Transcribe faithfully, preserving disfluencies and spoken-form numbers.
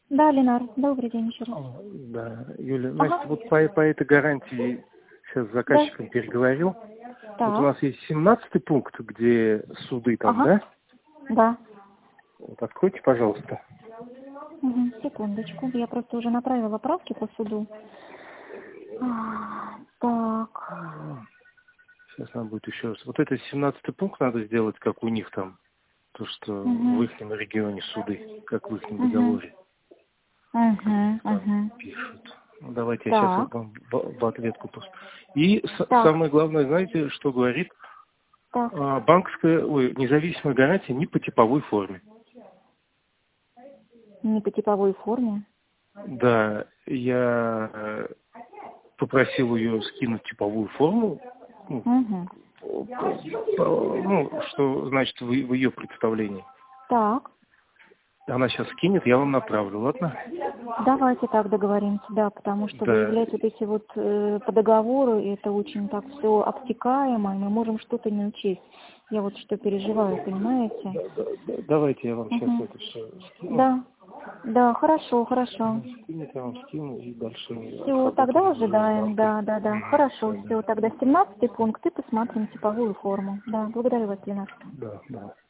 Да, Ленар, добрый день еще раз. А, Да, Юля, Ага. значит, вот по, по этой гарантии сейчас с Да. заказчиком переговорил. Вот у Так. нас есть семнадцатый пункт, где суды там, Ага. да? Да. Вот откройте, пожалуйста. Мгм. Секундочку. Я просто уже направила правки по суду. А, так. Сейчас надо будет еще раз. Вот этот семнадцатый пункт надо сделать, как у них там. То, что в Угу. их регионе суды, как в их Угу. договоре. Угу. Там Угу. пишут. Ну, давайте я сейчас Так. вам в, в ответку просто. И с- Так. самое главное, знаете, что говорит? Так. А, банковская, ой, независимая гарантия не по типовой форме. Не по типовой форме. Да, я э, попросил ее скинуть типовую форму, ну, Угу. по- ну, что значит в, в ее представлении. Так. Она сейчас скинет, я вам направлю, ладно? Давайте так договоримся, да, потому что Да, выявлять вот эти вот э, по договору, это очень так все обтекаемо, и мы можем что-то не учесть. Я вот что переживаю, понимаете? да, да, да, давайте я вам сейчас Угу. это все скину. Да, да, хорошо, хорошо. Она скинет, я вам скину, и дальше Все, отработаем тогда уже с ожидаем, банком. да, да, да. Мгм, Хорошо, всё, да. все, тогда семнадцатый пункт и посмотрим типовую форму. Да, благодарю вас, Ленар. Да, да.